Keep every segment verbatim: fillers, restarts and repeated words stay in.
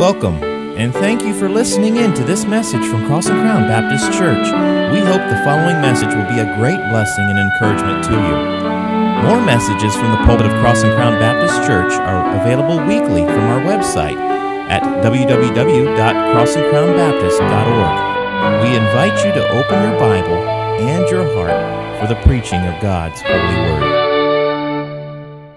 Welcome, and thank you for listening in to this message from Cross and Crown Baptist Church. We hope the following message will be a great blessing and encouragement to you. More messages from the pulpit of Cross and Crown Baptist Church are available weekly from our website at w w w dot cross and crown baptist dot org. We invite you to open your Bible and your heart for the preaching of God's holy word.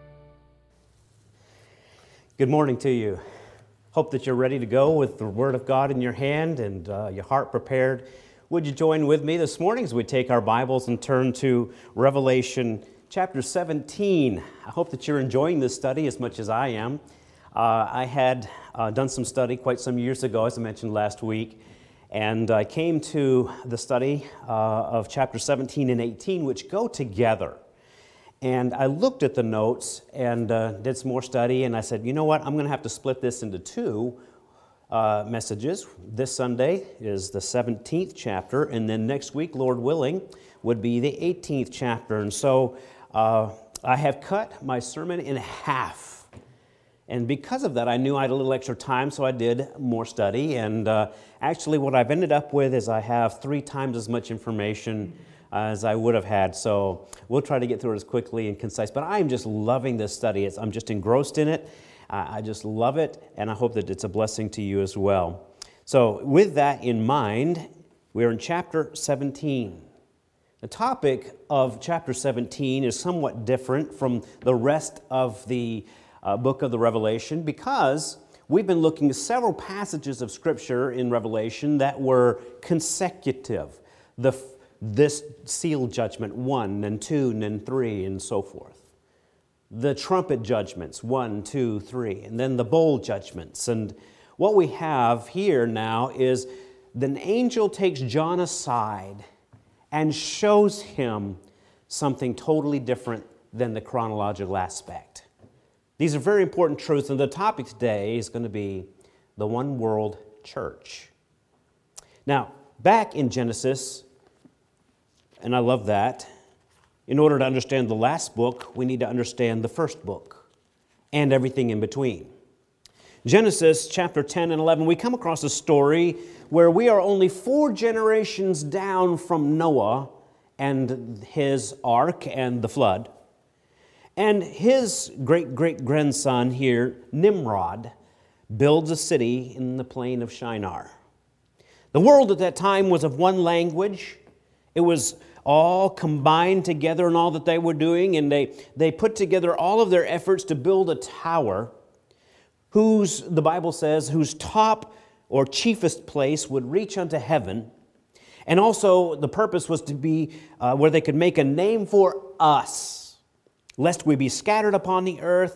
Good morning to you. Hope that you're ready to go with the Word of God in your hand and uh, your heart prepared. Would you join with me this morning as we take our Bibles and turn to Revelation chapter seventeen. I hope that you're enjoying this study as much as I am. Uh, I had uh, done some study quite some years ago, as I mentioned last week, and I came to the study uh, of chapter seventeen and eighteen, which go together. And I looked at the notes and uh, did some more study, and I said, you know what, I'm going to have to split this into two uh, messages. This Sunday is the seventeenth chapter, and then next week, Lord willing, would be the eighteenth chapter. And so uh, I have cut my sermon in half. And because of that, I knew I had a little extra time, so I did more study. And uh, actually, what I've ended up with is I have three times as much information as I would have had. So we'll try to get through it as quickly and concise. But I'm just loving this study. It's, I'm just engrossed in it. Uh, I just love it, and I hope that it's a blessing to you as well. So with that in mind, we're in chapter seventeen. The topic of chapter seventeen is somewhat different from the rest of the uh, book of the Revelation because we've been looking at several passages of Scripture in Revelation that were consecutive. The This seal judgment, one, and two, and three, and so forth. The trumpet judgments, one, two, three, and then the bowl judgments. And what we have here now is an angel takes John aside and shows him something totally different than the chronological aspect. These are very important truths, and the topic today is going to be the one world church. Now, back in Genesis, and I love that. In order to understand the last book, we need to understand the first book and everything in between. Genesis chapter ten and eleven, we come across a story where we are only four generations down from Noah and his ark and the flood. And his great-great-grandson here, Nimrod, builds a city in the plain of Shinar. The world at that time was of one language. It was all combined together in all that they were doing, and they, they put together all of their efforts to build a tower whose, the Bible says, whose top or chiefest place would reach unto heaven. And also the purpose was to be uh, where they could make a name for us, lest we be scattered upon the earth.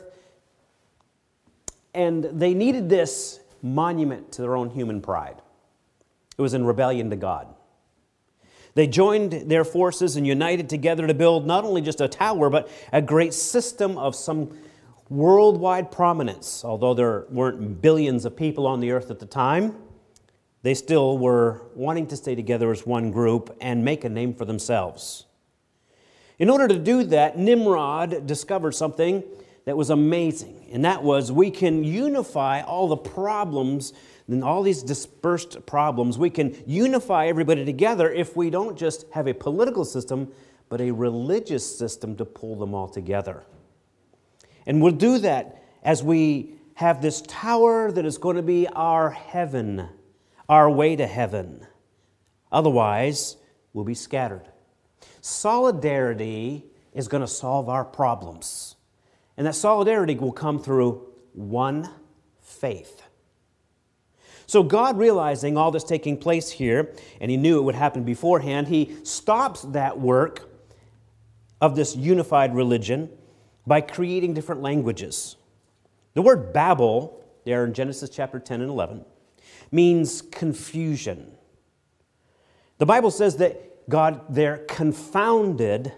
And they needed this monument to their own human pride. It was in rebellion to God. They joined their forces and united together to build not only just a tower, but a great system of some worldwide prominence. Although there weren't billions of people on the earth at the time, they still were wanting to stay together as one group and make a name for themselves. In order to do that, Nimrod discovered something that was amazing, and that was we can unify all the problems and all these dispersed problems. We can unify everybody together if we don't just have a political system, but a religious system to pull them all together. And we'll do that as we have this tower that is going to be our heaven, our way to heaven. Otherwise, we'll be scattered. Solidarity is going to solve our problems. And that solidarity will come through one faith. So God, realizing all this taking place here, and He knew it would happen beforehand, He stops that work of this unified religion by creating different languages. The word Babel, there in Genesis chapter ten and eleven, means confusion. The Bible says that God there confounded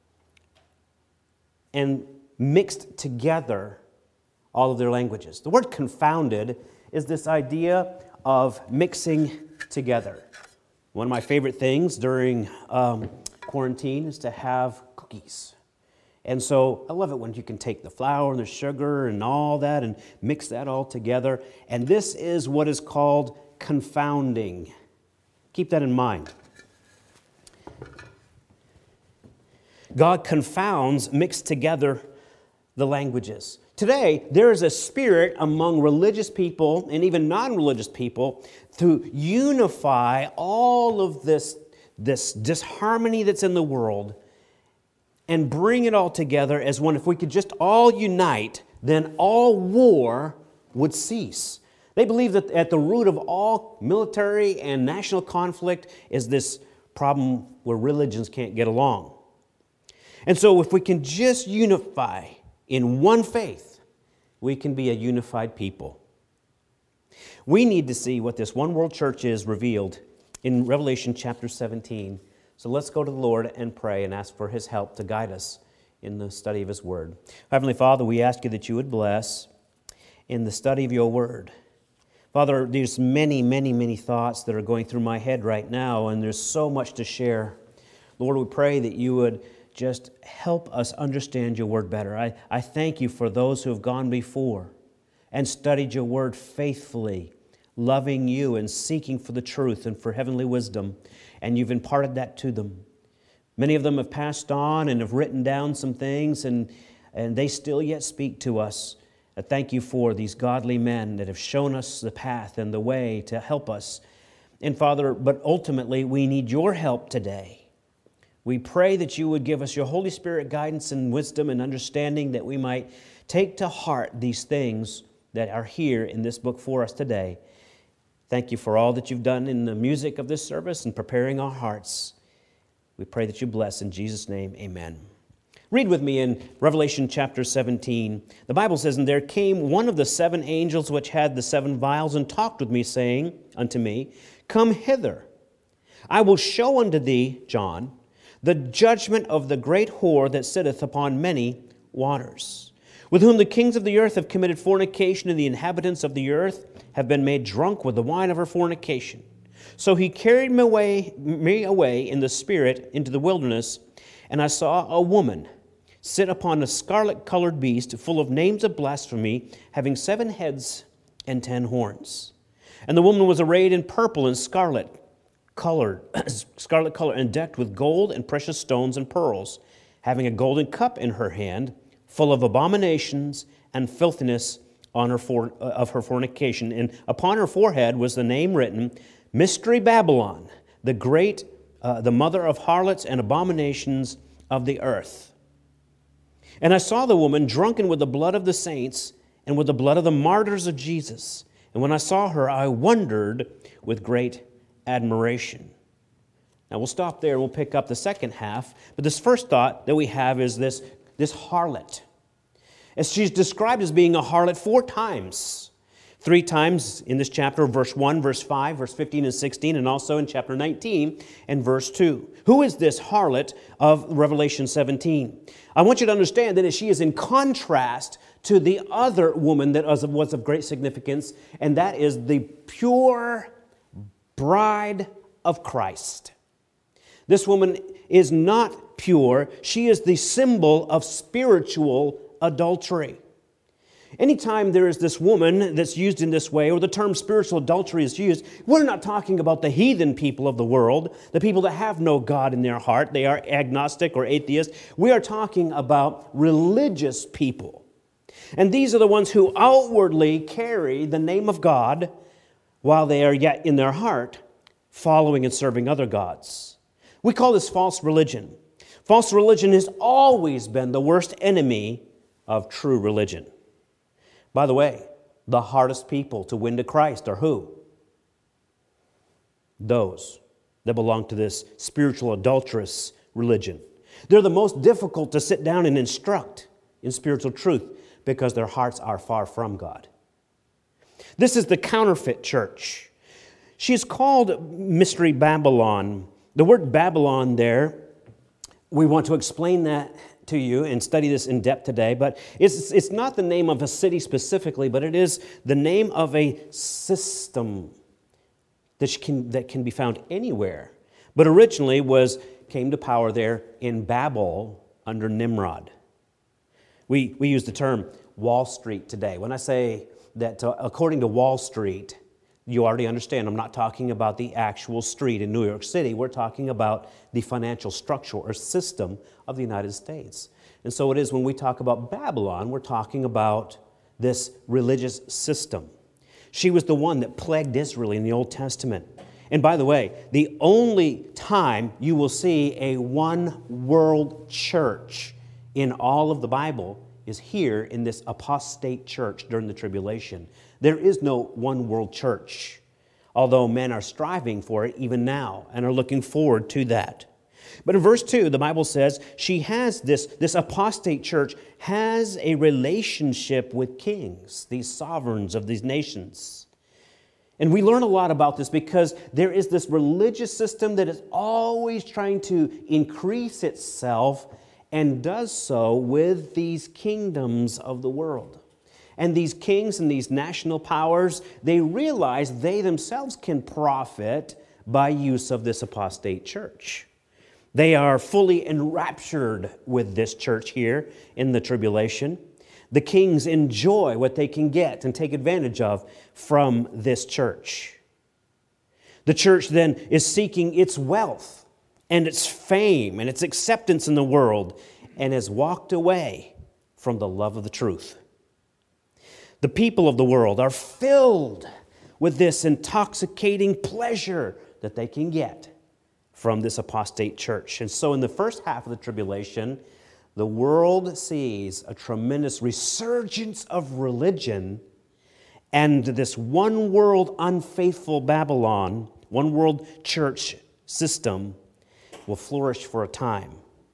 and mixed together all of their languages. The word confounded is this idea of mixing together. One of my favorite things during um, quarantine is to have cookies. And so I love it when you can take the flour and the sugar and all that and mix that all together. And this is what is called confounding. Keep that in mind. God confounds, mixed together the languages. Today, there is a spirit among religious people and even non-religious people to unify all of this, this disharmony that's in the world and bring it all together as one. If we could just all unite, then all war would cease. They believe that at the root of all military and national conflict is this problem where religions can't get along. And so if we can just unify in one faith, we can be a unified people. We need to see what this one world church is revealed in Revelation chapter seventeen. So let's go to the Lord and pray and ask for His help to guide us in the study of His Word. Heavenly Father, we ask you that you would bless in the study of your Word. Father, there's many, many, many thoughts that are going through my head right now, and there's so much to share. Lord, we pray that you would just help us understand your Word better. I, I thank you for those who have gone before and studied your Word faithfully, loving you and seeking for the truth and for heavenly wisdom, and you've imparted that to them. Many of them have passed on and have written down some things, and, and they still yet speak to us. I thank you for these godly men that have shown us the path and the way to help us. And Father, but ultimately we need your help today. We pray that you would give us your Holy Spirit guidance and wisdom and understanding that we might take to heart these things that are here in this book for us today. Thank you for all that you've done in the music of this service and preparing our hearts. We pray that you bless in Jesus' name, amen. Read with me in Revelation chapter seventeen. The Bible says, "And there came one of the seven angels which had the seven vials, and talked with me, saying unto me, Come hither. I will show unto thee, John, the judgment of the great whore that sitteth upon many waters, with whom the kings of the earth have committed fornication, and the inhabitants of the earth have been made drunk with the wine of her fornication. So he carried me away, me away in the spirit into the wilderness, and I saw a woman sit upon a scarlet-colored beast, full of names of blasphemy, having seven heads and ten horns. And the woman was arrayed in purple and scarlet, colored, scarlet color, and decked with gold and precious stones and pearls, having a golden cup in her hand, full of abominations and filthiness on her for, uh, of her fornication. And upon her forehead was the name written, Mystery Babylon, the great, uh, the mother of harlots and abominations of the earth. And I saw the woman drunken with the blood of the saints and with the blood of the martyrs of Jesus. And when I saw her, I wondered with great admiration." Now we'll stop there and we'll pick up the second half. But this first thought that we have is this, this harlot. As she's described as being a harlot four times. Three times in this chapter, verse one, verse five, verse fifteen and sixteen, and also in chapter nineteen and verse two. Who is this harlot of Revelation seventeen? I want you to understand that she is in contrast to the other woman that was of great significance, and that is the pure bride of Christ. This woman is not pure. She is the symbol of spiritual adultery. Anytime there is this woman that's used in this way, or the term spiritual adultery is used, we're not talking about the heathen people of the world, the people that have no God in their heart. They are agnostic or atheist. We are talking about religious people. And these are the ones who outwardly carry the name of God while they are yet in their heart following and serving other gods. We call this false religion. False religion has always been the worst enemy of true religion. By the way, the hardest people to win to Christ are who? Those that belong to this spiritual adulterous religion. They're the most difficult to sit down and instruct in spiritual truth because their hearts are far from God. This is the counterfeit church. She is called Mystery Babylon. The word Babylon there, we want to explain that to you and study this in depth today, but it's, it's not the name of a city specifically, but it is the name of a system that can, that can be found anywhere, but originally was came to power there in Babel under Nimrod. We, we use the term Wall Street today. When I say that uh, according to Wall Street, you already understand I'm not talking about the actual street in New York City. We're talking about the financial structure or system of the United States. And so it is when we talk about Babylon, we're talking about this religious system. She was the one that plagued Israel in the Old Testament. And by the way, the only time you will see a one world church in all of the Bible is here in this apostate church during the tribulation. There is no one world church, although men are striving for it even now and are looking forward to that. But in verse two, the Bible says she has this, this apostate church has a relationship with kings, these sovereigns of these nations. And we learn a lot about this because there is this religious system that is always trying to increase itself and does so with these kingdoms of the world. And these kings and these national powers, they realize they themselves can profit by use of this apostate church. They are fully enraptured with this church here in the tribulation. The kings enjoy what they can get and take advantage of from this church. The church then is seeking its wealth and its fame and its acceptance in the world and has walked away from the love of the truth. The people of the world are filled with this intoxicating pleasure that they can get from this apostate church. And so in the first half of the tribulation, the world sees a tremendous resurgence of religion, and this one world unfaithful Babylon, one world church system will flourish for a time.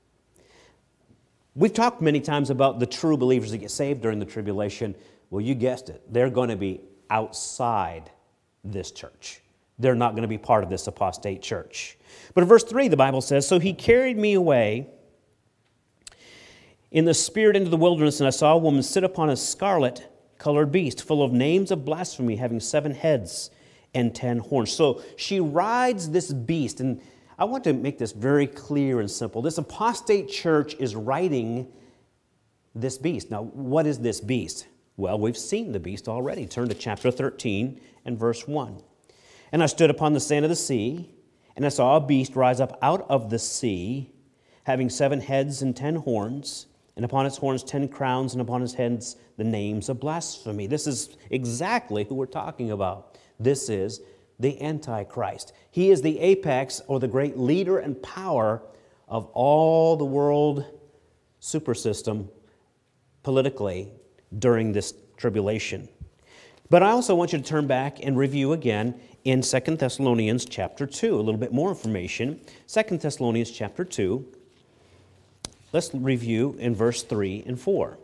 We've talked many times about the true believers that get saved during the tribulation. Well, you guessed it. They're going to be outside this church. They're not going to be part of this apostate church. But in verse three, the Bible says, "So he carried me away in the spirit into the wilderness, and I saw a woman sit upon a scarlet-colored beast, full of names of blasphemy, having seven heads and ten horns." So she rides this beast, and I want to make this very clear and simple. This apostate church is riding this beast. Now, what is this beast? Well, we've seen the beast already. Turn to chapter thirteen and verse one. "And I stood upon the sand of the sea, and I saw a beast rise up out of the sea, having seven heads and ten horns, and upon its horns ten crowns, and upon its heads the names of blasphemy." This is exactly who we're talking about. This is the Antichrist. He is the apex or the great leader and power of all the world super system politically during this tribulation. But I also want you to turn back and review again in Second Thessalonians chapter two, a little bit more information. Second Thessalonians chapter two. Let's review in verse three and four.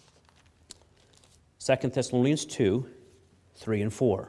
Second Thessalonians two, three and four.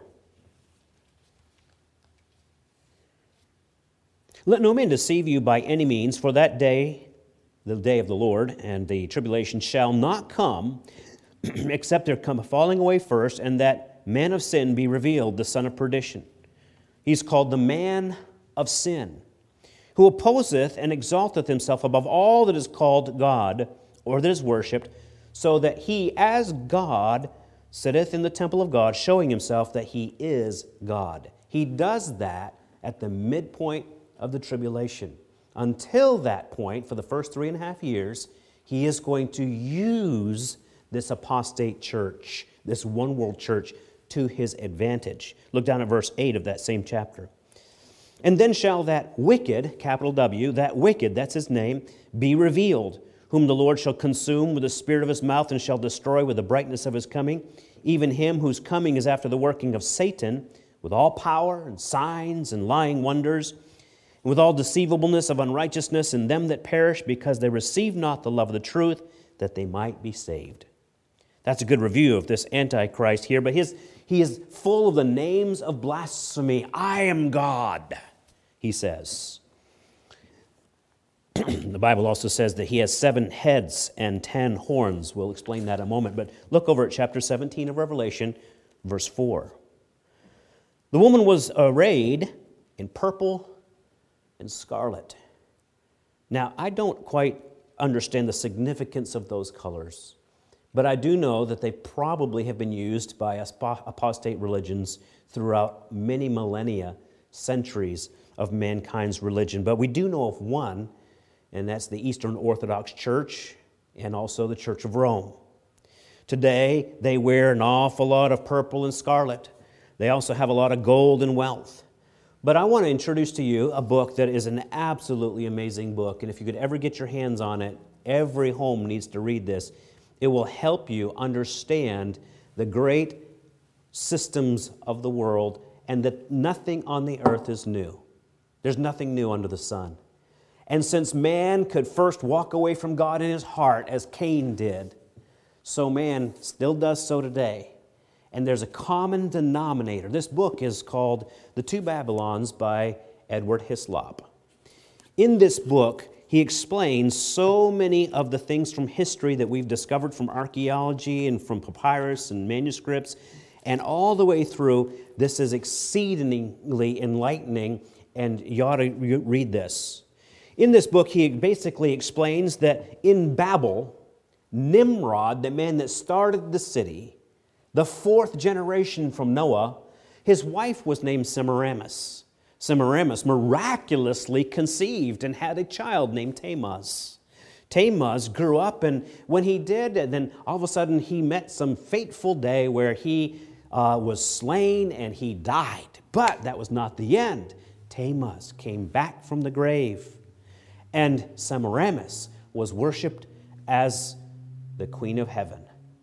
"Let no man deceive you by any means, for that day, the day of the Lord, and the tribulation shall not come, except there come a falling away first, and that man of sin be revealed, the son of perdition. He's called the man of sin, who opposeth and exalteth himself above all that is called God, or that is worshipped, so that he, as God, sitteth in the temple of God, showing himself that he is God." He does that at the midpoint of the tribulation. Until that point, for the first three and a half years, he is going to use this apostate church, this one world church, to his advantage. Look down at verse eight of that same chapter. "And then shall that wicked," capital W, that wicked, that's his name, "be revealed, whom the Lord shall consume with the spirit of his mouth and shall destroy with the brightness of his coming, even him whose coming is after the working of Satan, with all power and signs and lying wonders, and with all deceivableness of unrighteousness in them that perish, because they receive not the love of the truth, that they might be saved." That's a good review of this Antichrist here, but his, he is full of the names of blasphemy. "I am God," he says. The Bible also says that he has seven heads and ten horns. We'll explain that in a moment, but look over at chapter seventeen of Revelation, verse four. "The woman was arrayed in purple and scarlet." Now, I don't quite understand the significance of those colors. But I do know that they probably have been used by apostate religions throughout many millennia, centuries of mankind's religion. But we do know of one, and that's the Eastern Orthodox Church and also the Church of Rome. Today, they wear an awful lot of purple and scarlet. They also have a lot of gold and wealth. But I want to introduce to you a book that is an absolutely amazing book. And if you could ever get your hands on it, every home needs to read this. It will help you understand the great systems of the world and that nothing on the earth is new. There's nothing new under the sun. And since man could first walk away from God in his heart, as Cain did, so man still does so today. And there's a common denominator. This book is called The Two Babylons by Edward Hislop. In this book, he explains so many of the things from history that we've discovered from archaeology and from papyrus and manuscripts, and all the way through. This is exceedingly enlightening, and you ought to read this. In this book, he basically explains that in Babel, Nimrod, the man that started the city, the fourth generation from Noah, his wife was named Semiramis. Semiramis miraculously conceived and had a child named Tammuz. Tammuz grew up, and when he did, then all of a sudden he met some fateful day where he uh, was slain and he died. But that was not the end. Tammuz came back from the grave, and Semiramis was worshipped as the Queen of Heaven.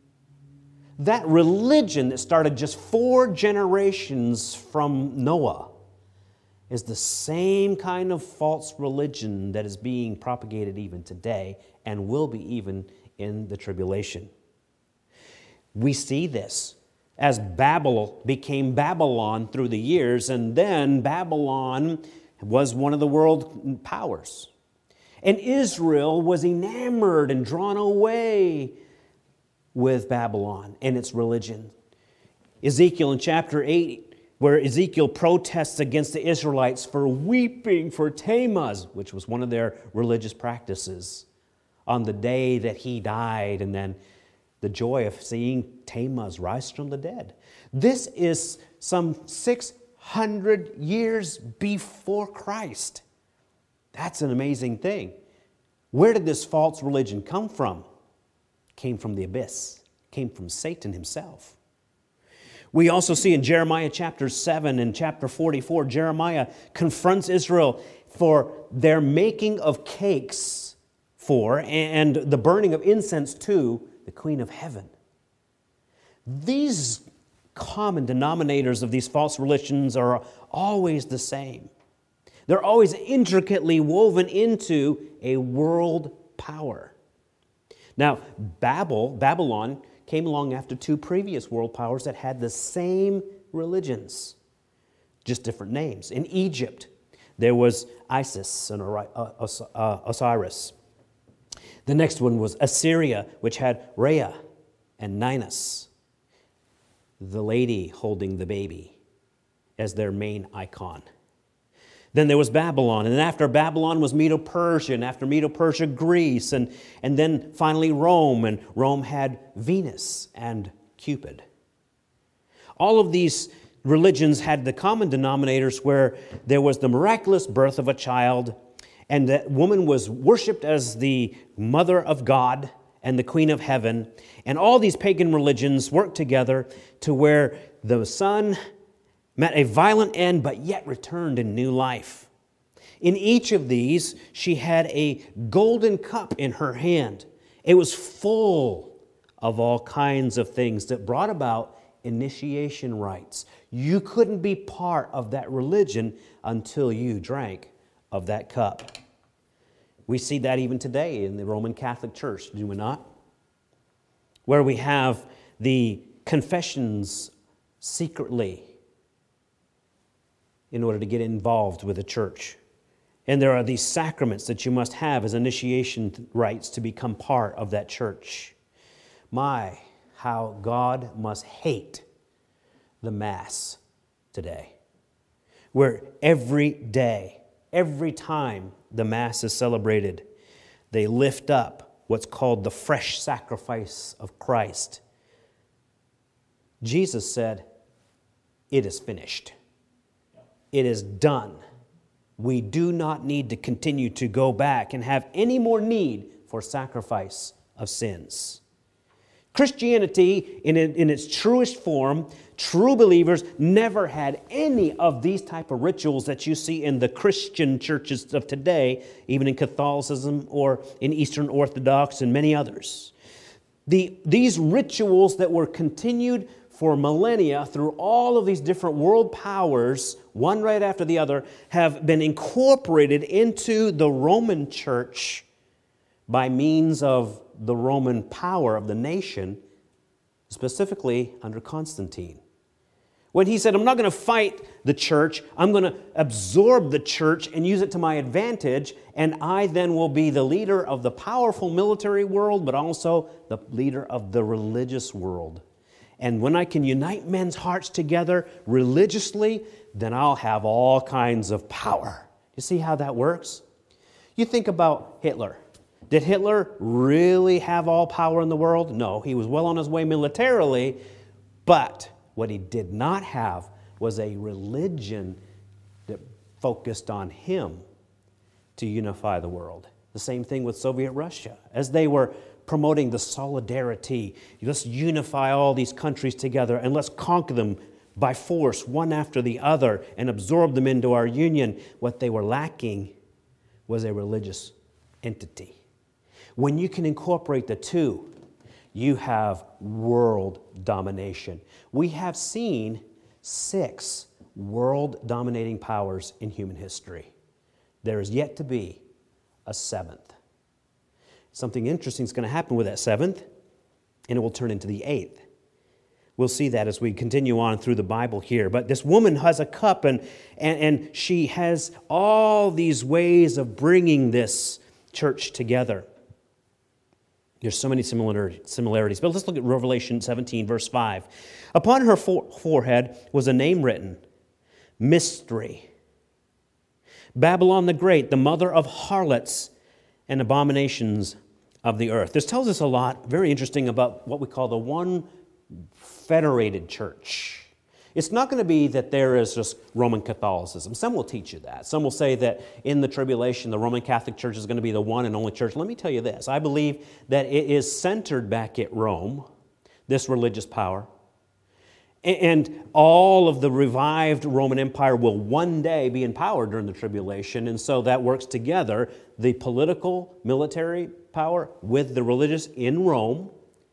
That religion that started just four generations from Noah is the same kind of false religion that is being propagated even today and will be even in the tribulation. We see this as Babel became Babylon through the years, and then Babylon was one of the world powers. And Israel was enamored and drawn away with Babylon and its religion. Ezekiel in chapter eight, where Ezekiel protests against the Israelites for weeping for Tammuz, which was one of their religious practices, on the day that he died, and then the joy of seeing Tammuz rise from the dead. This is some six hundred years before Christ. That's an amazing thing. Where did this false religion come from? It came from the abyss. It came from Satan himself. We also see in Jeremiah chapter seven and chapter forty-four, Jeremiah confronts Israel for their making of cakes for and the burning of incense to the Queen of Heaven. These common denominators of these false religions are always the same. They're always intricately woven into a world power. Now, Babel, Babylon came along after two previous world powers that had the same religions, just different names. In Egypt, there was Isis and Osiris. The next one was Assyria, which had Rhea and Ninus, the lady holding the baby, as their main icon. Then there was Babylon, and then after Babylon was Medo-Persia, and after Medo-Persia, Greece, and, and then finally Rome, and Rome had Venus and Cupid. All of these religions had the common denominators where there was the miraculous birth of a child, and that woman was worshipped as the mother of God and the Queen of Heaven, and all these pagan religions worked together to where the son met a violent end, but yet returned in new life. In each of these, she had a golden cup in her hand. It was full of all kinds of things that brought about initiation rites. You couldn't be part of that religion until you drank of that cup. We see that even today in the Roman Catholic Church, do we not? Where we have the confessions secretly in order to get involved with the church. And there are these sacraments that you must have as initiation rites to become part of that church. My, how God must hate the Mass today, where every day, every time the Mass is celebrated, they lift up what's called the fresh sacrifice of Christ. Jesus said, "It is finished. It is done. We do not need to continue to go back and have any more need for sacrifice of sins." Christianity, in, in its truest form, true believers never had any of these type of rituals that you see in the Christian churches of today, even in Catholicism or in Eastern Orthodox and many others. The, these rituals that were continued for millennia through all of these different world powers, one right after the other, have been incorporated into the Roman Church by means of the Roman power of the nation, specifically under Constantine. When he said, "I'm not going to fight the church, I'm going to absorb the church and use it to my advantage, and I then will be the leader of the powerful military world, but also the leader of the religious world. And when I can unite men's hearts together religiously, then I'll have all kinds of power." You see how that works? You think about Hitler. Did Hitler really have all power in the world? No, he was well on his way militarily, but what he did not have was a religion that focused on him to unify the world. The same thing with Soviet Russia. As they were promoting the solidarity, let's unify all these countries together and let's conquer them by force, one after the other, and absorb them into our union. What they were lacking was a religious entity. When you can incorporate the two, you have world domination. We have seen six world-dominating powers in human history. There is yet to be a seventh. Something interesting is going to happen with that seventh, and it will turn into the eighth. We'll see that as we continue on through the Bible here. But this woman has a cup, and, and, and she has all these ways of bringing this church together. There's so many similarities. But let's look at Revelation seventeen, verse five. Upon her forehead was a name written, Mystery. Babylon the Great, the mother of harlots and abominations of the earth. This tells us a lot, very interesting, about what we call the one federated church. It's not going to be that there is just Roman Catholicism. Some will teach you that. Some will say that in the tribulation, the Roman Catholic Church is going to be the one and only church. Let me tell you this. I believe that it is centered back at Rome, this religious power. And all of the revived Roman Empire will one day be in power during the tribulation. And so that works together, the political, military power with the religious in Rome.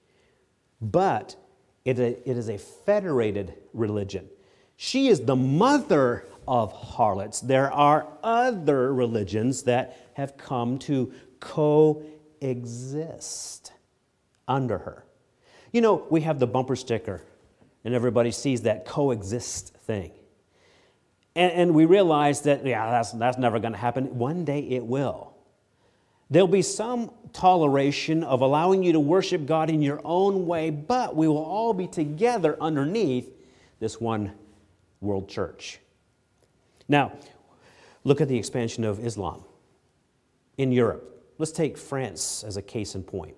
But it is a federated religion. She is the mother of harlots. There are other religions that have come to coexist under her. You know, we have the bumper sticker, and everybody sees that coexist thing. And, and we realize that, yeah, that's, that's never going to happen. One day it will. There'll be some toleration of allowing you to worship God in your own way, but we will all be together underneath this one world church. Now, look at the expansion of Islam in Europe. Let's take France as a case in point.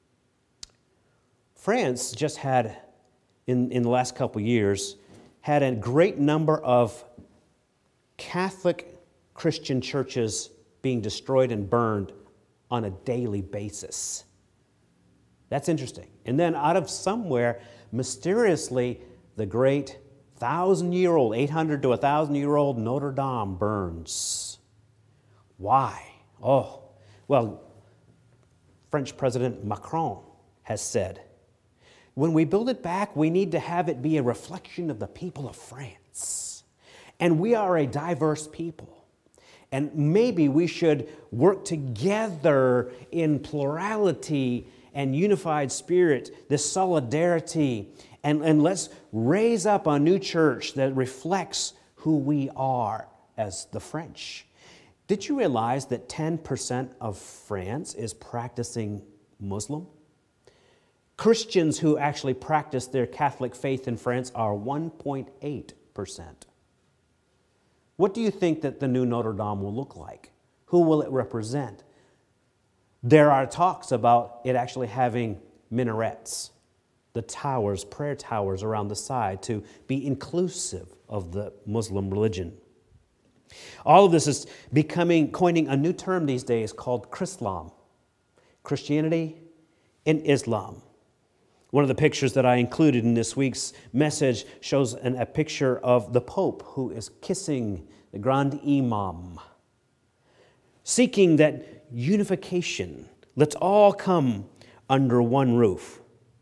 France just had, in, in the last couple of years, had a great number of Catholic Christian churches being destroyed and burned on a daily basis. That's interesting. And then out of somewhere, mysteriously, the great thousand-year-old, eight hundred to one thousand-year-old Notre Dame burns. Why? Oh, well, French President Macron has said, when we build it back, we need to have it be a reflection of the people of France. And we are a diverse people. And maybe we should work together in plurality and unified spirit, this solidarity, and, and let's raise up a new church that reflects who we are as the French. Did you realize that ten percent of France is practicing Muslim? Christians who actually practice their Catholic faith in France are one point eight percent. What do you think that the new Notre Dame will look like? Who will it represent? There are talks about it actually having minarets, the towers, prayer towers around the side, to be inclusive of the Muslim religion. All of this is becoming, coining a new term these days called Chrislam, Christianity and Islam. One of the pictures that I included in this week's message shows an, a picture of the Pope who is kissing the Grand Imam, seeking that unification. Let's all come under one roof.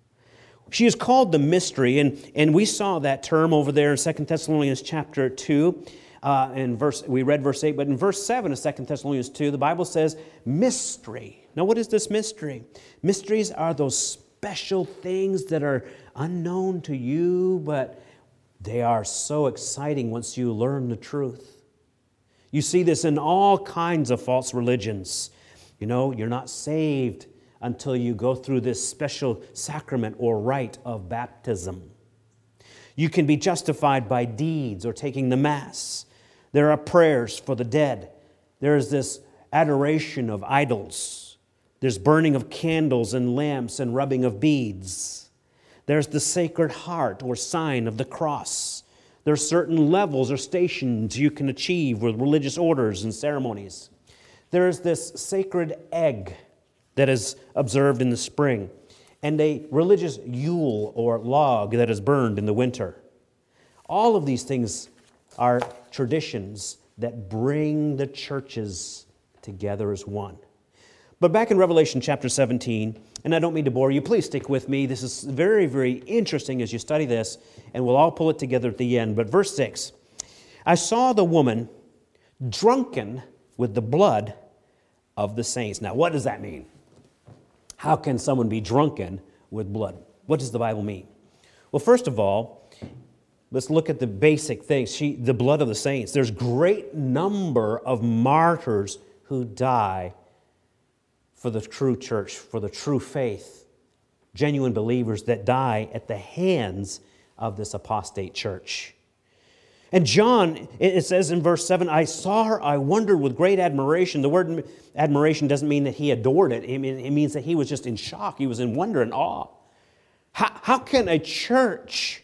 She is called the mystery, and, and we saw that term over there in Second Thessalonians chapter two. Uh, in verse, we read verse eight, but in verse seven of Second Thessalonians two, the Bible says mystery. Now, what is this mystery? Mysteries are those special things that are unknown to you, but they are so exciting once you learn the truth. You see this in all kinds of false religions. You know, you're not saved until you go through this special sacrament or rite of baptism. You can be justified by deeds or taking the Mass. There are prayers for the dead. There's this adoration of idols. There's burning of candles and lamps and rubbing of beads. There's the Sacred Heart or sign of the cross. There are certain levels or stations you can achieve with religious orders and ceremonies. There is this sacred egg that is observed in the spring, and a religious Yule or log that is burned in the winter. All of these things are traditions that bring the churches together as one. But back in Revelation chapter seventeen, and I don't mean to bore you, please stick with me. This is very, very interesting as you study this, and we'll all pull it together at the end. But verse six, I saw the woman drunken with the blood of the saints. Now, what does that mean? How can someone be drunken with blood? What does the Bible mean? Well, first of all, let's look at the basic things. She, the blood of the saints. There's great number of martyrs who die for the true church, for the true faith. Genuine believers that die at the hands of this apostate church. And John, it says in verse seven, I saw her, I wondered with great admiration. The word admiration doesn't mean that he adored it. It means that he was just in shock. He was in wonder and awe. How, how can a church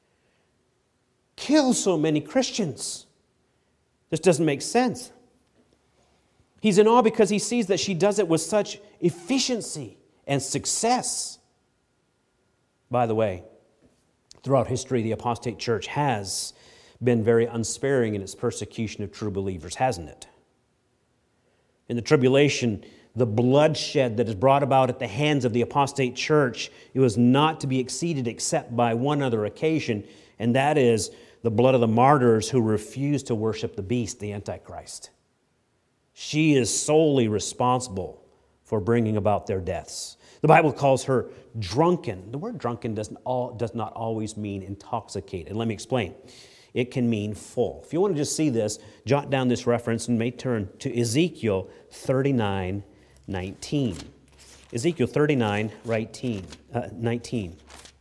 kill so many Christians? This doesn't make sense. He's in awe because he sees that she does it with such efficiency and success. By the way, throughout history, the apostate church has been very unsparing in its persecution of true believers, hasn't it? In the tribulation, the bloodshed that is brought about at the hands of the apostate church, it was not to be exceeded except by one other occasion, and that is the blood of the martyrs who refused to worship the beast, the Antichrist. She is solely responsible for bringing about their deaths. The Bible calls her drunken. The word drunken doesn't all, does not always mean intoxicated. Let me explain. It can mean full. If you want to just see this, jot down this reference and may turn to Ezekiel thirty-nine nineteen. Ezekiel thirty-nine nineteen.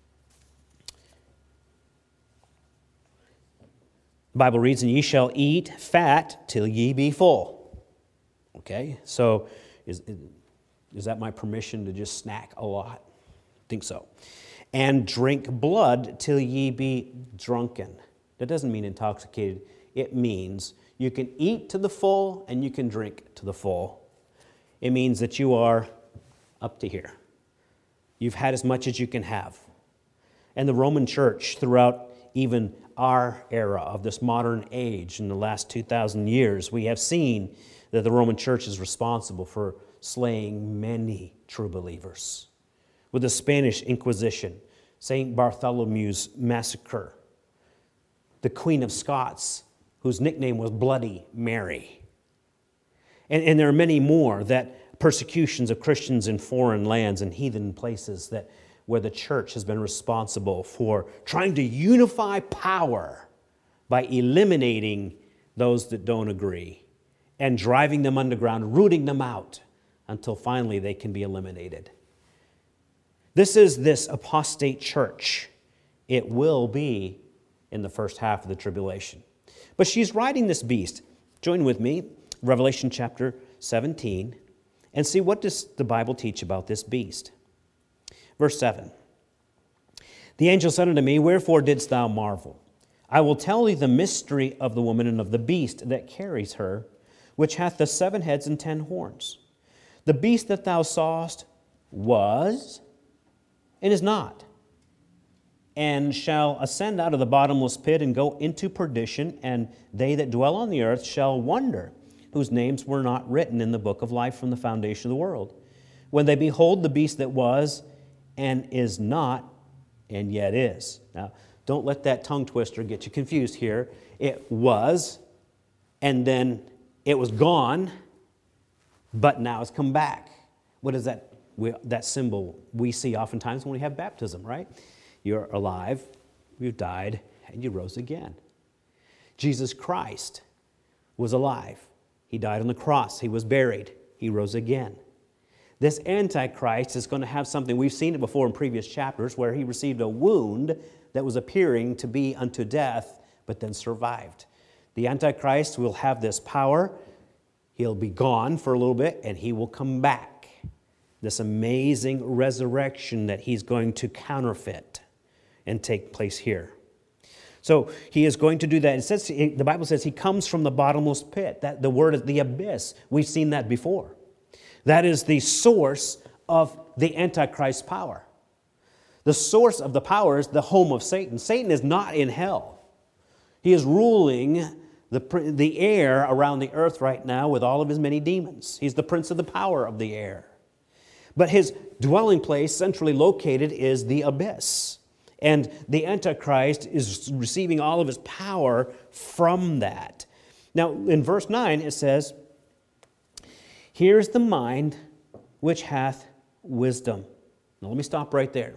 The Bible reads, and ye shall eat fat till ye be full. Okay, so is, is that my permission to just snack a lot? I think so. And drink blood till ye be drunken. That doesn't mean intoxicated. It means you can eat to the full and you can drink to the full. It means that you are up to here. You've had as much as you can have. And the Roman Church, throughout even our era of this modern age, in the last two thousand years, we have seen that the Roman Church is responsible for slaying many true believers. With the Spanish Inquisition, Saint Bartholomew's Massacre, the Queen of Scots, whose nickname was Bloody Mary. And, and there are many more that persecutions of Christians in foreign lands and heathen places that where the church has been responsible for trying to unify power by eliminating those that don't agree and driving them underground, rooting them out until finally they can be eliminated. This is this apostate church. It will be in the first half of the tribulation. But she's riding this beast. Join with me, Revelation chapter seventeen and see what does the Bible teach about this beast. Verse seven. The angel said unto me, Wherefore didst thou marvel? I will tell thee the mystery of the woman and of the beast that carries her, which hath the seven heads and ten horns. The beast that thou sawest was and is not, and shall ascend out of the bottomless pit and go into perdition, and they that dwell on the earth shall wonder, whose names were not written in the book of life from the foundation of the world, when they behold the beast that was and is not, and yet is. Now, don't let that tongue twister get you confused here. It was, and then it was gone, but now it's come back. What is that? We, that symbol we see oftentimes when we have baptism, right? You're alive, you died, and you rose again. Jesus Christ was alive. He died on the cross. He was buried. He rose again. This Antichrist is going to have something. We've seen it before in previous chapters where he received a wound that was appearing to be unto death, but then survived. The Antichrist will have this power. He'll be gone for a little bit, and he will come back. This amazing resurrection that he's going to counterfeit and take place here. So he is going to do that. It says, the Bible says he comes from the bottomless pit. That the word is the abyss. We've seen that before. That is the source of the Antichrist's power. The source of the power is the home of Satan. Satan is not in hell. He is ruling the, the air around the earth right now with all of his many demons. He's the prince of the power of the air. But his dwelling place, centrally located, is the abyss. And the Antichrist is receiving all of his power from that. Now, in verse nine, it says, Here's the mind which hath wisdom. Now, let me stop right there.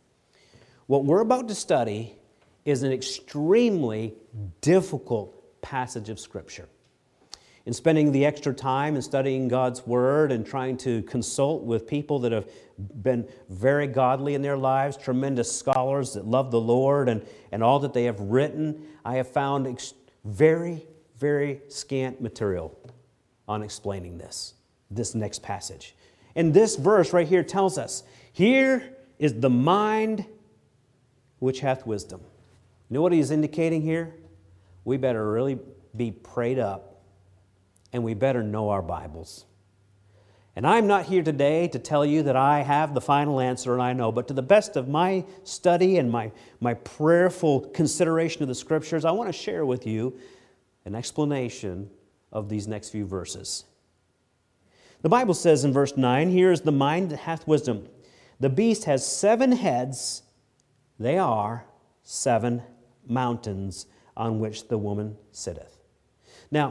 What we're about to study is an extremely difficult passage of Scripture. In spending the extra time and studying God's Word and trying to consult with people that have been very godly in their lives, tremendous scholars that love the Lord and, and all that they have written, I have found ex- very, very scant material on explaining this, this next passage. And this verse right here tells us, here is the mind which hath wisdom. You know what he's indicating here? We better really be prayed up. And we better know our Bibles. And I'm not here today to tell you that I have the final answer and I know, but to the best of my study and my, my prayerful consideration of the Scriptures, I want to share with you an explanation of these next few verses. The Bible says in verse nine, Here is the mind that hath wisdom. The beast has seven heads. They are seven mountains on which the woman sitteth. Now,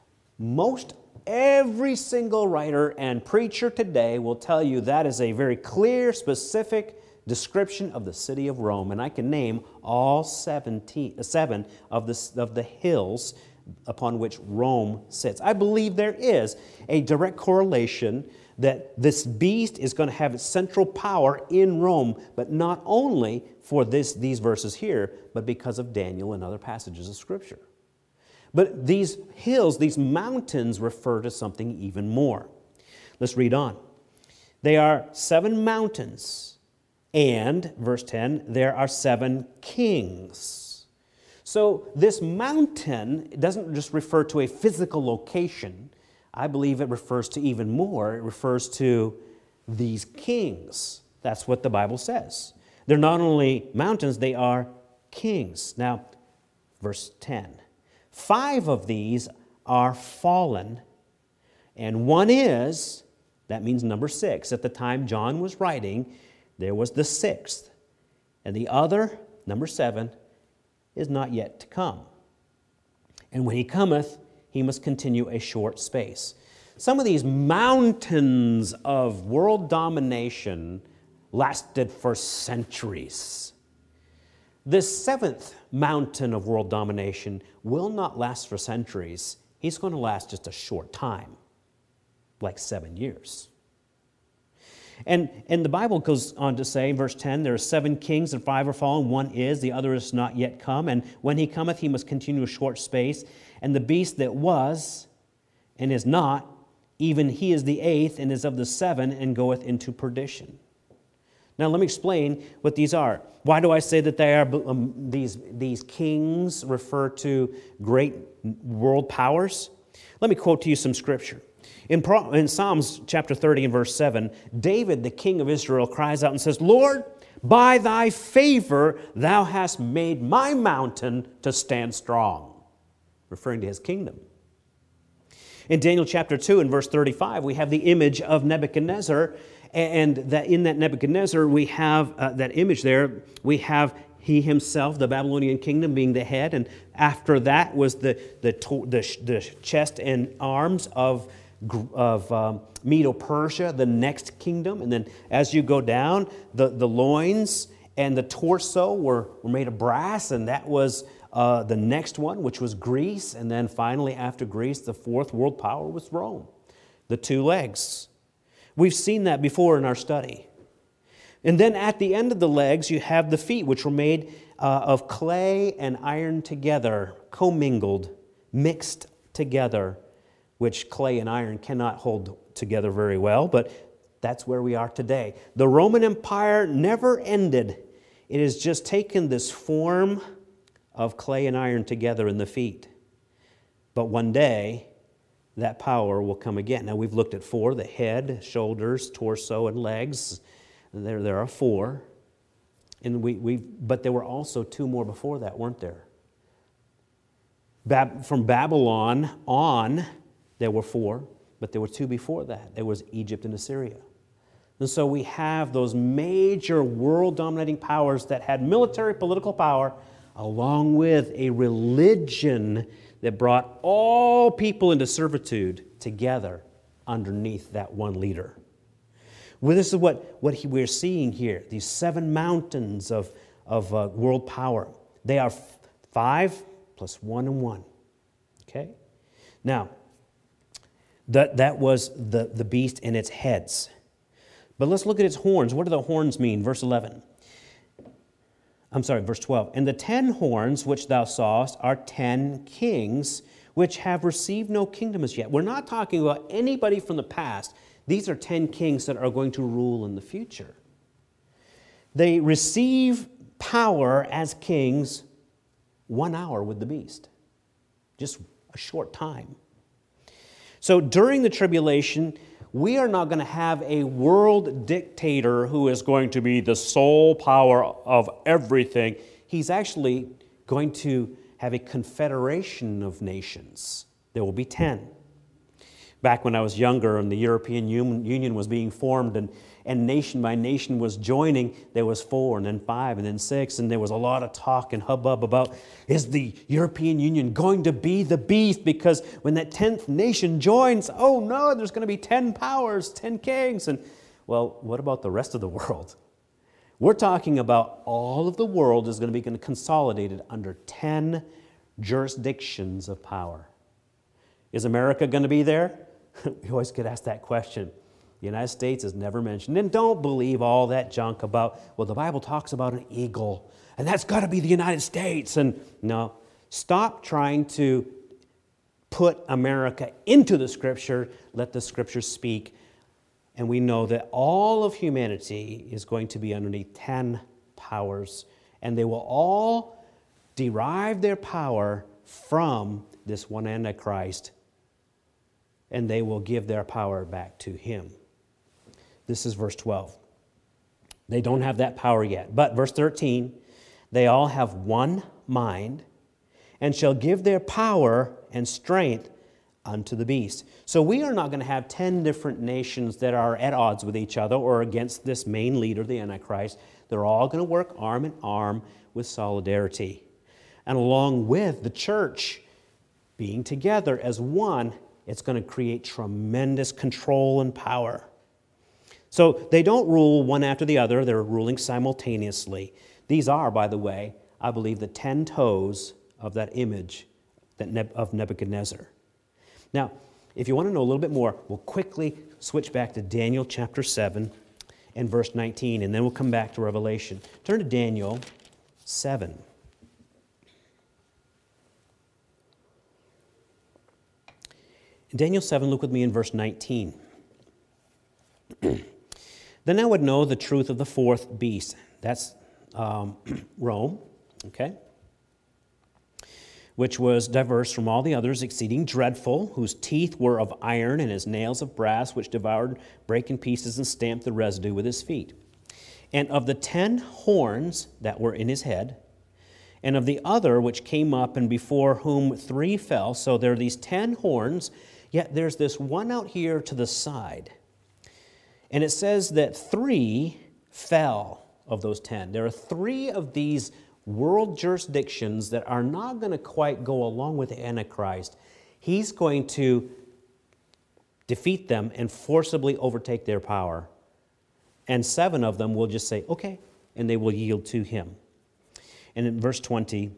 most every single writer and preacher today will tell you that is a very clear, specific description of the city of Rome. And I can name all seventeen, seven of the, of the hills upon which Rome sits. I believe there is a direct correlation that this beast is going to have its central power in Rome, but not only for this, these verses here, but because of Daniel and other passages of Scripture. But these hills, these mountains, refer to something even more. Let's read on. They are seven mountains, and, verse ten, there are seven kings. So this mountain doesn't just refer to a physical location. I believe it refers to even more. It refers to these kings. That's what the Bible says. They're not only mountains, they are kings. Now, verse ten. Five of these are fallen, and one is, that means number six. At the time John was writing, there was the sixth. And the other, number seven, is not yet to come. And when he cometh, he must continue a short space. Some of these mountains of world domination lasted for centuries. This seventh mountain of world domination will not last for centuries. He's going to last just a short time, like seven years. And, and the Bible goes on to say, verse ten, there are seven kings and five are fallen. One is, the other is not yet come. And when he cometh, he must continue a short space. And the beast that was and is not, Even he is the eighth and is of the seven and goeth into perdition. Now let me explain what these are. Why do I say that they are um, these, these kings refer to great world powers? Let me quote to you some scripture. In, Pro, in Psalms chapter thirty and verse seven, David, the king of Israel, cries out and says, Lord, by thy favor thou hast made my mountain to stand strong, referring to his kingdom. In Daniel chapter two and verse thirty-five, we have the image of Nebuchadnezzar, and that in that Nebuchadnezzar, we have uh, that image there, we have he himself, the Babylonian kingdom, being the head, and after that was the, the, the, the chest and arms of, of um, Medo-Persia, the next kingdom, and then as you go down, the, the loins and the torso were, were made of brass, and that was uh, the next one, which was Greece, and then finally after Greece, the fourth world power was Rome, the two legs. We've seen that before in our study. And then at the end of the legs, you have the feet, which were made uh, of clay and iron together, commingled, mixed together, which clay and iron cannot hold together very well, but that's where we are today. The Roman Empire never ended. It has just taken this form of clay and iron together in the feet. But one day, that power will come again. Now, we've looked at four, the head, shoulders, torso, and legs. There, there are four. And we, we, but there were also two more before that, weren't there? Bab, from Babylon on, there were four, but there were two before that. There was Egypt and Assyria. And so we have those major world-dominating powers that had military, political power, along with a religion that brought all people into servitude together underneath that one leader. Well, this is what, what he, we're seeing here, these seven mountains of, of uh, world power. They are f- five plus one and one. Okay? Now, that, that was the, the beast and its heads. But let's look at its horns. What do the horns mean? Verse eleven. I'm sorry, verse twelve. And the ten horns which thou sawest are ten kings which have received no kingdom as yet. We're not talking about anybody from the past. These are ten kings that are going to rule in the future. They receive power as kings one hour with the beast. Just a short time. So during the tribulation, we are not going to have a world dictator who is going to be the sole power of everything. He's actually going to have a confederation of nations. There will be ten. Back when I was younger and the European Union was being formed and, and nation by nation was joining, there was four and then five and then six, and there was a lot of talk and hubbub about, is the European Union going to be the beast? Because when that tenth nation joins, oh no, there's going to be ten powers, ten kings. And well, what about the rest of the world? We're talking about all of the world is going to be consolidated under ten jurisdictions of power. Is America going to be there? We always get asked that question. The United States is never mentioned. And don't believe all that junk about, well, the Bible talks about an eagle, and that's got to be the United States. And no, stop trying to put America into the Scripture. Let the Scripture speak. And we know that all of humanity is going to be underneath ten powers, and they will all derive their power from this one Antichrist, and they will give their power back to him. This is verse twelve. They don't have that power yet. But verse thirteen, they all have one mind and shall give their power and strength unto the beast. So we are not going to have ten different nations that are at odds with each other or against this main leader, the Antichrist. They're all going to work arm in arm with solidarity. And along with the church being together as one, it's going to create tremendous control and power. So they don't rule one after the other. They're ruling simultaneously. These are, by the way, I believe the ten toes of that image of Nebuchadnezzar. Now, if you want to know a little bit more, we'll quickly switch back to Daniel chapter seven and verse nineteen, and then we'll come back to Revelation. Turn to Daniel seven. Daniel seven, look with me in verse nineteen. Then I would know the truth of the fourth beast. That's um, Rome, okay? Which was diverse from all the others, exceeding dreadful, whose teeth were of iron and his nails of brass, which devoured, brake in pieces, and stamped the residue with his feet. And of the ten horns that were in his head, and of the other which came up, and before whom three fell. So there are these ten horns, yet there's this one out here to the side. And it says that three fell of those ten. There are three of these world jurisdictions that are not going to quite go along with the Antichrist. He's going to defeat them and forcibly overtake their power. And seven of them will just say, okay, and they will yield to him. And in verse twenty,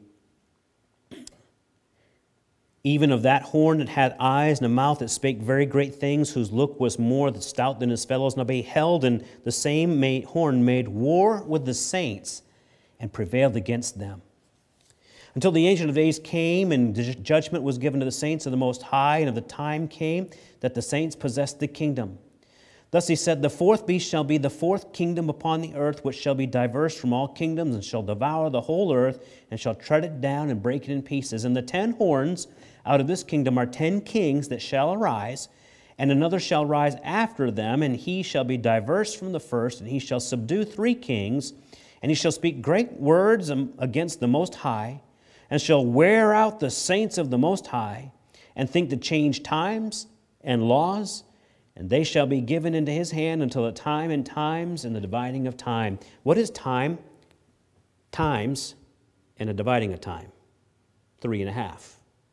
even of that horn that had eyes and a mouth that spake very great things, whose look was more stout than his fellows, and I beheld, and the same made, horn made war with the saints and prevailed against them. Until the Ancient of Days came, and judgment was given to the saints of the Most High, and of the time came that the saints possessed the kingdom. Thus he said, the fourth beast shall be the fourth kingdom upon the earth, which shall be diverse from all kingdoms, and shall devour the whole earth, and shall tread it down and break it in pieces. And the ten horns out of this kingdom are ten kings that shall arise, and another shall rise after them, and he shall be diverse from the first, and he shall subdue three kings, and he shall speak great words against the Most High, and shall wear out the saints of the Most High, and think to change times and laws, and they shall be given into his hand until the time and times and the dividing of time. What is time? Times and a dividing of time. Three and a half.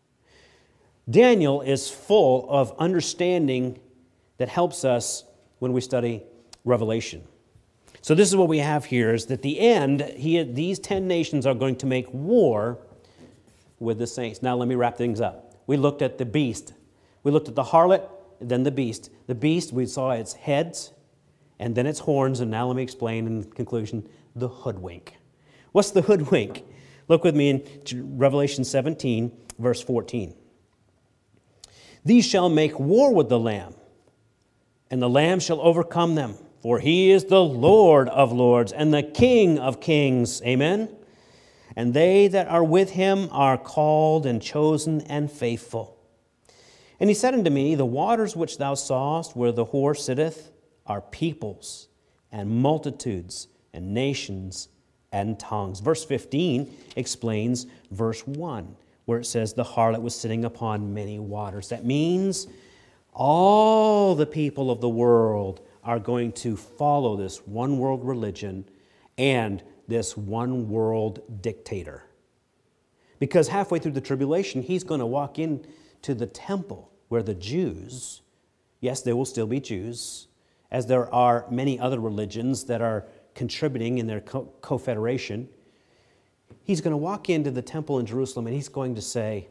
Daniel is full of understanding that helps us when we study Revelation. So this is what we have here, is that at the end, he, these ten nations are going to make war with the saints. Now let me wrap things up. We looked at the beast. We looked at the harlot, then the beast. The beast, we saw its heads, and then its horns, and now let me explain in conclusion, the hoodwink. What's the hoodwink? Look with me in Revelation seventeen, verse fourteen. These shall make war with the Lamb, and the Lamb shall overcome them, for he is the Lord of lords and the King of kings. Amen? And they that are with him are called and chosen and faithful. And he said unto me, the waters which thou sawest where the whore sitteth are peoples and multitudes and nations and tongues. Verse fifteen explains verse one, where it says the harlot was sitting upon many waters. That means all the people of the world are going to follow this one world religion and this one world dictator. Because halfway through the tribulation, he's going to walk into the temple where the Jews, yes, there will still be Jews, as there are many other religions that are contributing in their co- confederation. He's going to walk into the temple in Jerusalem and he's going to say,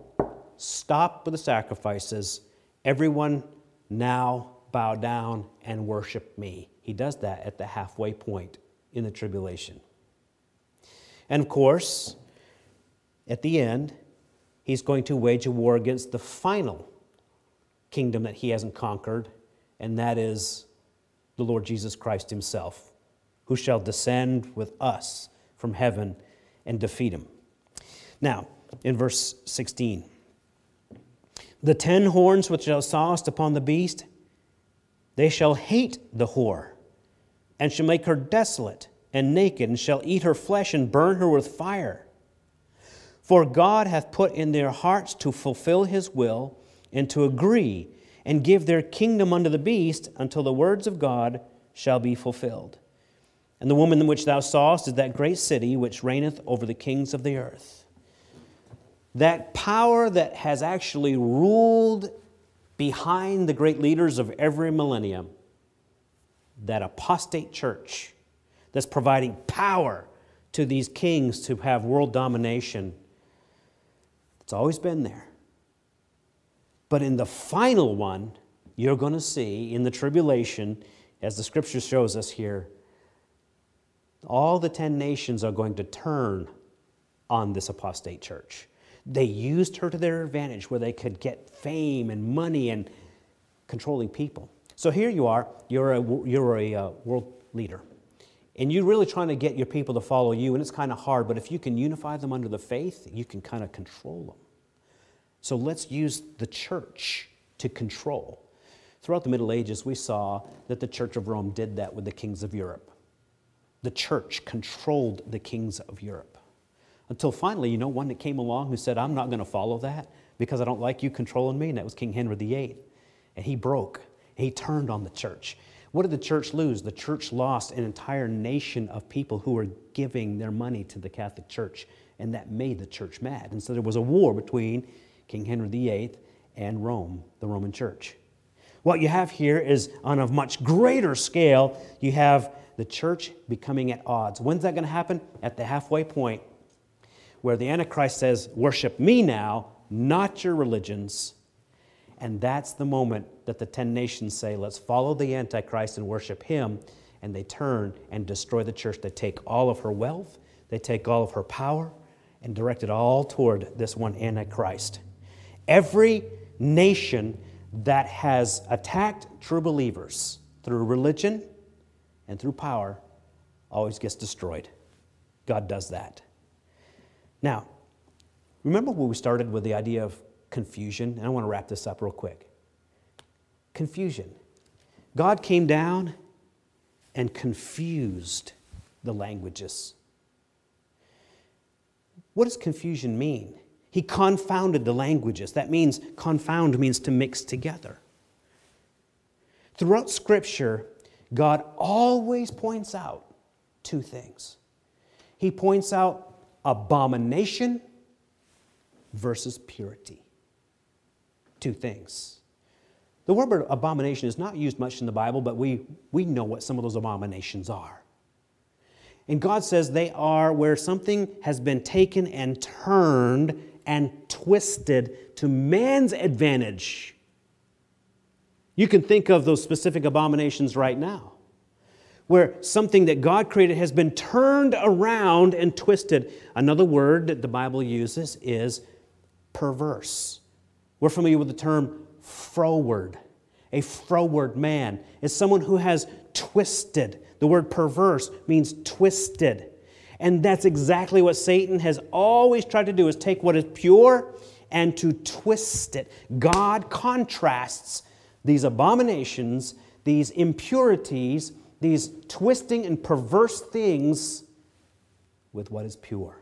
stop with the sacrifices. Everyone now bow down and worship me. He does that at the halfway point in the tribulation. And of course, at the end, he's going to wage a war against the final kingdom that he hasn't conquered, and that is the Lord Jesus Christ himself, who shall descend with us from heaven and defeat him. Now, in verse sixteen, the ten horns which thou sawest upon the beast, they shall hate the whore, and shall make her desolate and naked, and shall eat her flesh and burn her with fire. For God hath put in their hearts to fulfill his will, and to agree, and give their kingdom unto the beast, until the words of God shall be fulfilled. And the woman which thou sawest is that great city which reigneth over the kings of the earth. That power that has actually ruled behind the great leaders of every millennium, that apostate church that's providing power to these kings to have world domination, it's always been there. But in the final one, you're going to see in the tribulation, as the scripture shows us here, all the ten nations are going to turn on this apostate church. They used her to their advantage where they could get fame and money and controlling people. So here you are, you're a, you're a uh, world leader. And you're really trying to get your people to follow you, and it's kind of hard, but if you can unify them under the faith, you can kind of control them. So let's use the church to control. Throughout the Middle Ages, we saw that the Church of Rome did that with the kings of Europe. The church controlled the kings of Europe. Until finally, you know, one that came along who said, I'm not going to follow that because I don't like you controlling me, and that was King Henry the eighth. And he broke. He turned on the church. What did the church lose? The church lost an entire nation of people who were giving their money to the Catholic Church, and that made the church mad. And so there was a war between King Henry the eighth and Rome, the Roman Church. What you have here is on a much greater scale, you have the church becoming at odds. When's that going to happen? At the halfway point, where the Antichrist says, worship me now, not your religions. And that's the moment that the ten nations say, let's follow the Antichrist and worship him. And they turn and destroy the church. They take all of her wealth, they take all of her power, and direct it all toward this one Antichrist. Every nation that has attacked true believers through religion and through power always gets destroyed. God does that. Now, remember when we started with the idea of confusion? And I want to wrap this up real quick. Confusion. God came down and confused the languages. What does confusion mean? He confounded the languages. That means, confound means to mix together. Throughout Scripture, God always points out two things. He points out abomination versus purity. Two things. The word abomination is not used much in the Bible, but we, we know what some of those abominations are. And God says they are where something has been taken and turned and twisted to man's advantage. You can think of those specific abominations right now, where something that God created has been turned around and twisted. Another word that the Bible uses is perverse. We're familiar with the term froward. A froward man is someone who has twisted. The word perverse means twisted. And that's exactly what Satan has always tried to do, is take what is pure and to twist it. God contrasts these abominations, these impurities, these twisting and perverse things with what is pure.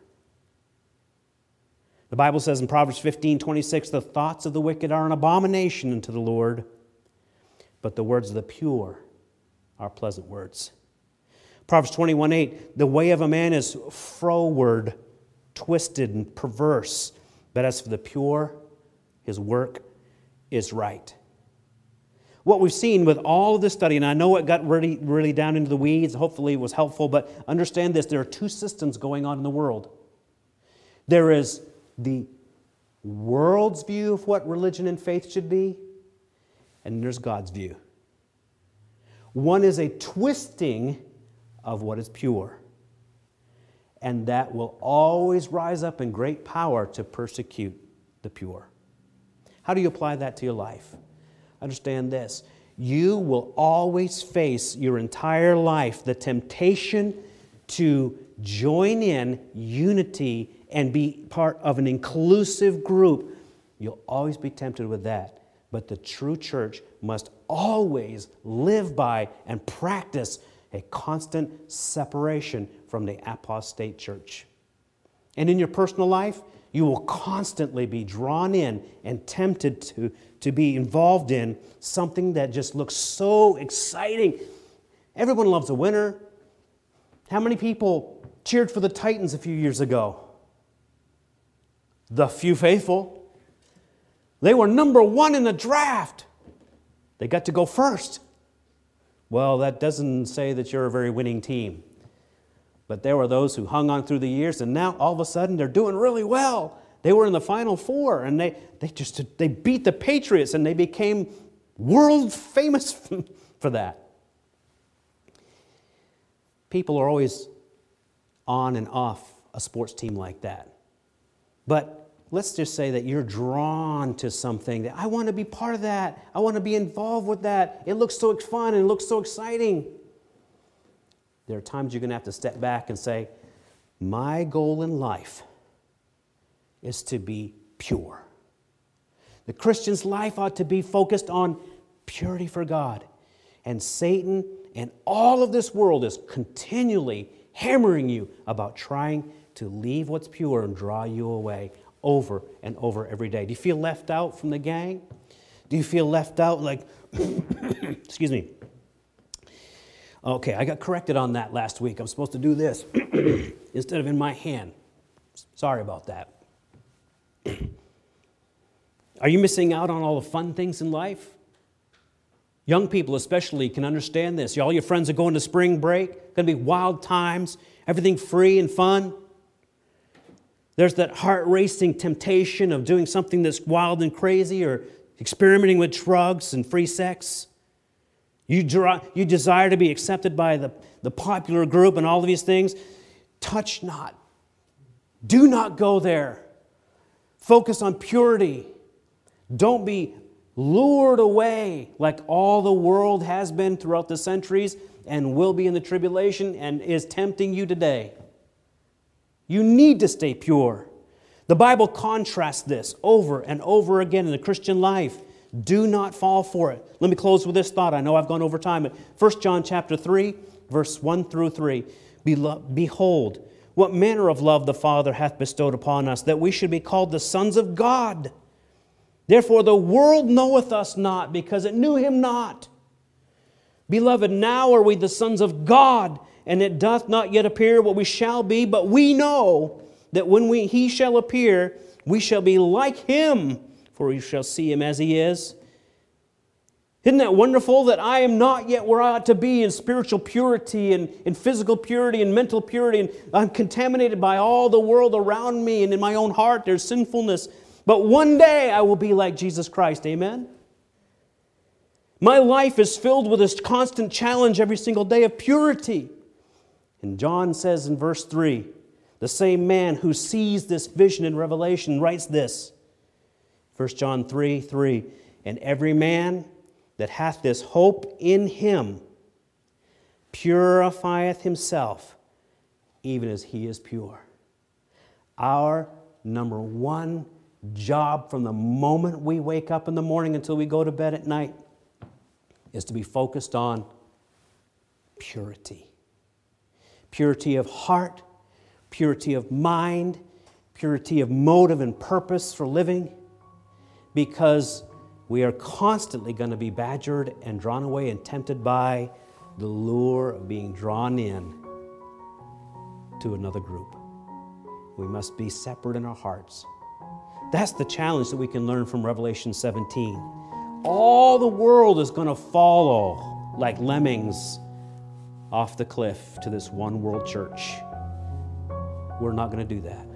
The Bible says in Proverbs fifteen twenty-six, the thoughts of the wicked are an abomination unto the Lord, but the words of the pure are pleasant words. Proverbs twenty-one eight, the way of a man is froward, twisted, and perverse, but as for the pure, his work is right. What we've seen with all of this study, and I know it got really, really down into the weeds, hopefully it was helpful, but understand this, there are two systems going on in the world. There is the world's view of what religion and faith should be, and there's God's view. One is a twisting of what is pure, and that will always rise up in great power to persecute the pure. How do you apply that to your life? Understand this. You will always face your entire life the temptation to join in unity and be part of an inclusive group. You'll always be tempted with that. But the true church must always live by and practice a constant separation from the apostate church. And in your personal life, you will constantly be drawn in and tempted to, to be involved in something that just looks so exciting. Everyone loves a winner. How many people cheered for the Titans a few years ago? The few faithful. They were number one in the draft. They got to go first. Well, that doesn't say that you're a very winning team. But there were those who hung on through the years, and now all of a sudden they're doing really well. They were in the Final Four, and they, they just they beat the Patriots, and they became world famous for that. People are always on and off a sports team like that. But let's just say that you're drawn to something, that I want to be part of that. I want to be involved with that. It looks so fun and it looks so exciting. There are times you're going to have to step back and say, my goal in life is to be pure. The Christian's life ought to be focused on purity for God. And Satan and all of this world is continually hammering you about trying to leave what's pure and draw you away over and over every day. Do you feel left out from the gang? Do you feel left out like, excuse me. Okay, I got corrected on that last week. I'm supposed to do this instead of in my hand. Sorry about that. Are you missing out on all the fun things in life? Young people especially can understand this. All your friends are going to spring break. Going to be wild times. Everything free and fun. There's that heart-racing temptation of doing something that's wild and crazy or experimenting with drugs and free sex. You, dra- you desire to be accepted by the, the popular group and all of these things. Touch not. Do not go there. Focus on purity. Don't be lured away like all the world has been throughout the centuries and will be in the tribulation and is tempting you today. You need to stay pure. The Bible contrasts this over and over again in the Christian life. Do not fall for it. Let me close with this thought. I know I've gone over time, but First John chapter three, verse one through three. Behold, what manner of love the Father hath bestowed upon us, that we should be called the sons of God. Therefore the world knoweth us not, because it knew him not. Beloved, now are we the sons of God, and it doth not yet appear what we shall be, but we know that when we, he shall appear, we shall be like him, for we shall see him as he is. Isn't that wonderful that I am not yet where I ought to be in spiritual purity and in physical purity and mental purity, and I'm contaminated by all the world around me, and in my own heart there's sinfulness. But one day I will be like Jesus Christ. Amen? My life is filled with this constant challenge every single day of purity. And John says in verse three, the same man who sees this vision in Revelation writes this. First John three, three, and every man that hath this hope in him purifieth himself, even as he is pure. Our number one job from the moment we wake up in the morning until we go to bed at night is to be focused on purity. Purity of heart, purity of mind, purity of motive and purpose for living, because we are constantly going to be badgered and drawn away and tempted by the lure of being drawn in to another group. We must be separate in our hearts. That's the challenge that we can learn from Revelation seventeen. All the world is going to follow like lemmings off the cliff to this one world church. We're not going to do that.